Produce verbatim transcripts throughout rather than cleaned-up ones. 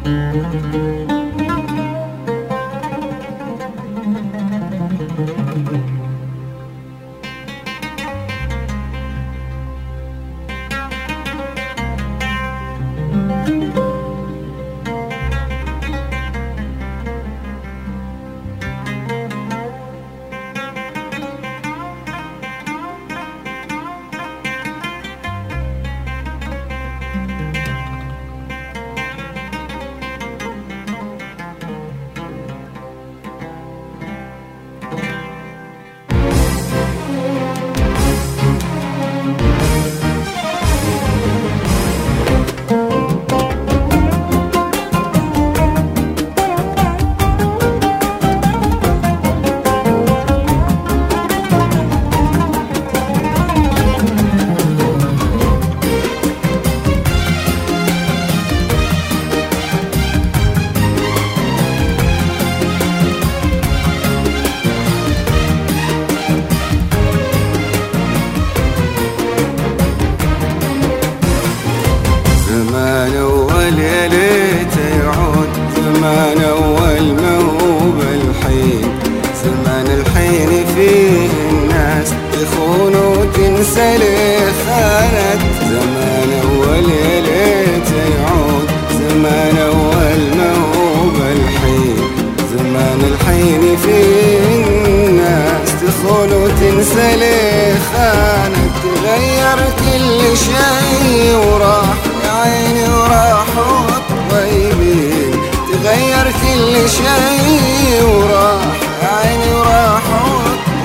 زمان أول يا ليت يعود، زمان أول ما هو بالحين، زمان الحين فيه الناس تخون وتنسى اللي خانت. زمان أول يا ليت يعود، زمان أول ما هو بالحين، زمان الحين فيه الناس تخون وتنسى اللي خانت. تغير كل شيء وراح يا عيني وراحوا الطيبين، تغير كل شيء وراح يا عيني وراحوا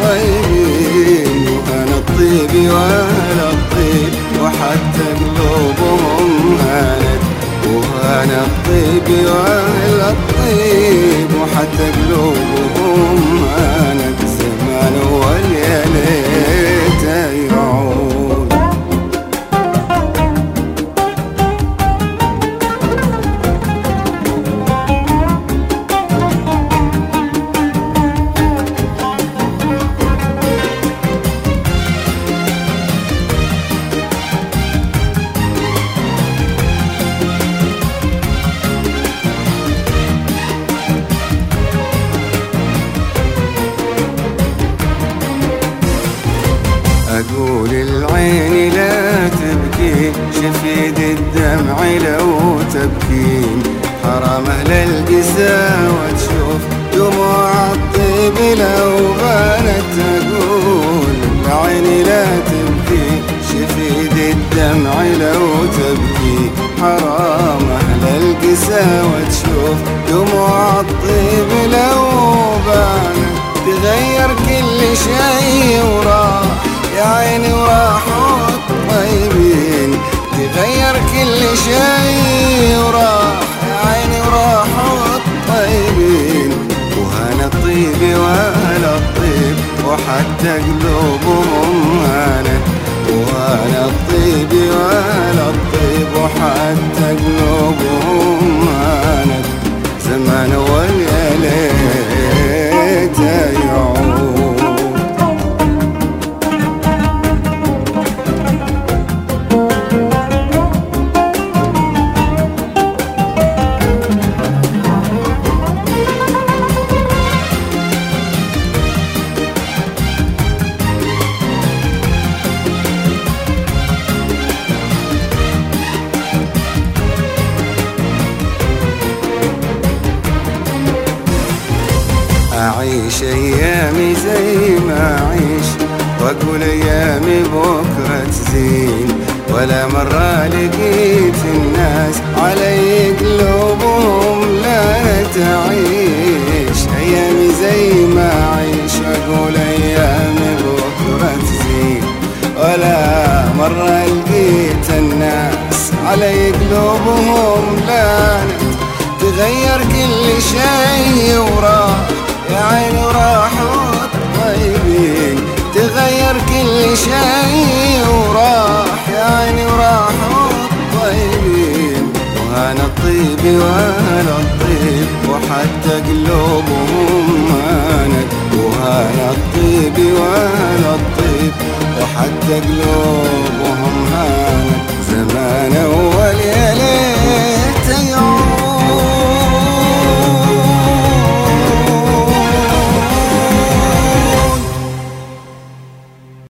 الطيبين. وأنا الطيب وأهل الطيب وحتى قلوبهم هانت، وأنا الطيب وأهل الطيب وحتى قلوبهم هانت. زمان أول يا ليت يعود. أقول العين لا تبكي، شفيد الدمع لو تبكين، حرام أهل القساوة تشوف دموع الطيب لو بانت. أقول العين لا تبكي، شفيد الدمع لو تبكي، حرام أهل القساوة تشوف دموع الطيب لو بانت. تغير كل شيء وراح يا عيني وراحوا الطيبين، تغير كل شيء وراح يا عيني وراحوا الطيبين. وهنا الطيب وأهل الطيب وحتى قلوبهم هانت، وهنا الطيب وأهل الطيب وحتى قلوبهم هانت. زمان أول يا ليت يعود. أعيش أيامي زي ما أعيش، وأقول أيامي بكرة تزين، ولا مرة لقيت الناس علي قلوبهم لا تعيش. أيامي زي ما أعيش وأقول أيامي بكرة تزين، ولا مرة لقيت الناس علي قلوبهم لانت. تغير كل شيء وراح يا عيني وراحوا الطيبين، تغير كل شيء وراح يا عيني وراحوا الطيبين. وأنا الطيب وأهل الطيب وحتى قلوبهم هانت، وأنا الطيب وأهل الطيب وحتى قلوبهم